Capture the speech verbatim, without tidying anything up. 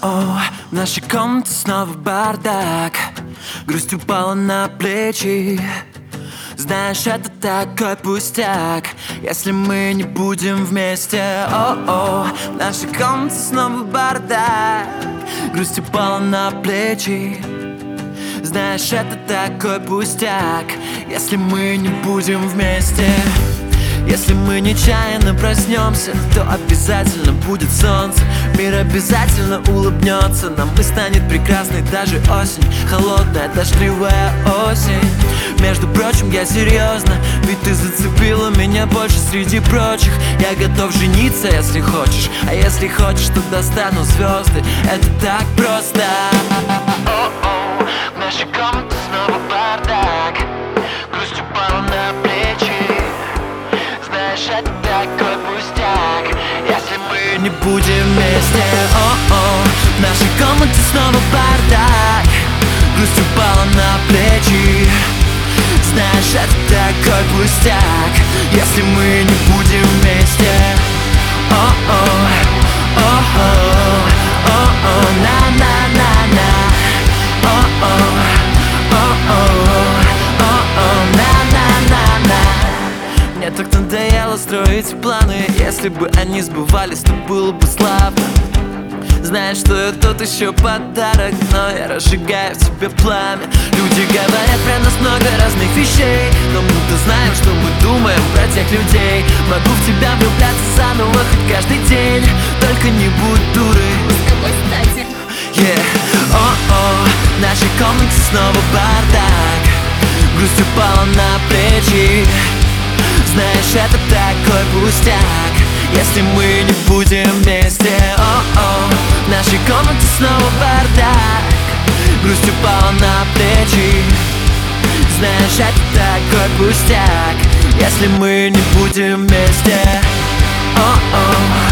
О-о, в нашей комнате снова бардак. Грусть упала на плечи. Знаешь, это такой пустяк, если мы не будем вместе. О-о, в нашей комнате снова бардак. Грусть упала на плечи. Знаешь, это такой пустяк, если мы не будем вместе. Если мы нечаянно проснемся, то обязательно будет солнце. Мир обязательно улыбнется нам, и станет прекрасной даже осень. Холодная, дождливая осень. Между прочим, я серьезно, ведь ты зацепила меня больше среди прочих. Я готов жениться, если хочешь, а если хочешь, то достану звезды. Это так просто. О-о, в нашей комнате снова бардак. Грусть упала на плечи. Знаешь, это такой пустяк, если мы не будем вместе. О-о, в нашей комнате снова бардак. Грусть упала на плечи. Знаешь, это такой пустяк, если мы не будем вместе. О-о, о-о, о-о, на-на-на-на. О-о, о-о, о-о, на-на-на-на. Мне так надоело строить планы. Если бы они сбывались, то было бы славно. Знаешь, что я тот еще подарок, но я разжигаю в тебе пламя. Люди говорят про нас много разных вещей, но мы-то знаем, что мы думаем про тех людей. Могу в тебя влюбляться заново хоть каждый день, только не будь дурой. С какой стати? Yeah. О-о, в нашей комнате снова бардак. Грусть упала на плечи. Знаешь, это такой пустяк, если мы не будем вместе. О-о, в нашей комнате снова бардак. Грусть упала на плечи. Знаешь, это такой пустяк, если мы не будем вместе. О-о.